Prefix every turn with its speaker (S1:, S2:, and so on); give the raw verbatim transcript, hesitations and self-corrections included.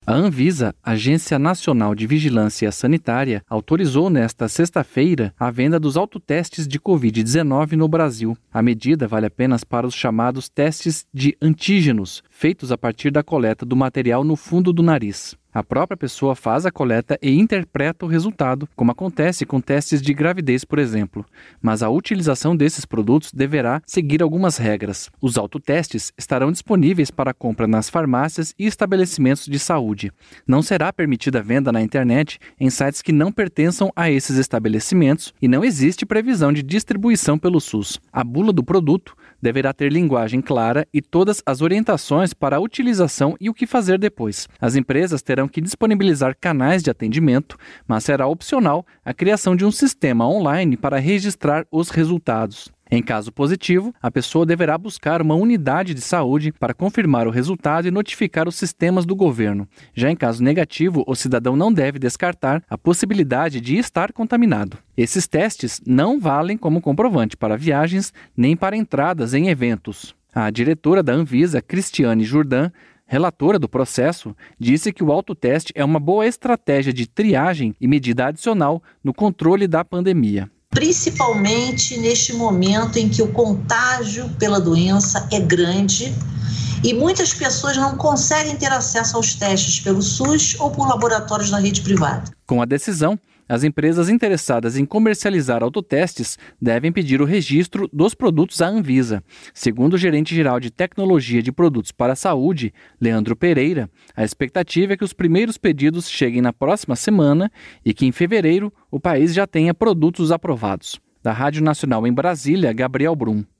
S1: A Anvisa, Agência Nacional de Vigilância Sanitária, autorizou nesta sexta-feira a venda dos autotestes de covid dezenove no Brasil. A medida vale apenas para os chamados testes de antígenos, feitos a partir da coleta do material no fundo do nariz. A própria pessoa faz a coleta e interpreta o resultado, como acontece com testes de gravidez, por exemplo. Mas a utilização desses produtos deverá seguir algumas regras. Os autotestes estarão disponíveis para compra nas farmácias e estabelecimentos de saúde. Não será permitida a venda na internet em sites que não pertençam a esses estabelecimentos e não existe previsão de distribuição pelo SUS. A bula do produto deverá ter linguagem clara e todas as orientações para a utilização e o que fazer depois. As empresas terão que disponibilizar canais de atendimento, mas será opcional a criação de um sistema online para registrar os resultados. Em caso positivo, a pessoa deverá buscar uma unidade de saúde para confirmar o resultado e notificar os sistemas do governo. Já em caso negativo, o cidadão não deve descartar a possibilidade de estar contaminado. Esses testes não valem como comprovante para viagens nem para entradas em eventos. A diretora da Anvisa, Cristiane Jourdan, relatora do processo, disse que o autoteste é uma boa estratégia de triagem e medida adicional no controle da pandemia.
S2: Principalmente neste momento em que o contágio pela doença é grande e muitas pessoas não conseguem ter acesso aos testes pelo SUS ou por laboratórios da rede privada.
S1: Com a decisão, as empresas interessadas em comercializar autotestes devem pedir o registro dos produtos à Anvisa. Segundo o gerente-geral de Tecnologia de Produtos para a Saúde, Leandro Pereira, a expectativa é que os primeiros pedidos cheguem na próxima semana e que em fevereiro o país já tenha produtos aprovados. Da Rádio Nacional em Brasília, Gabriel Brum.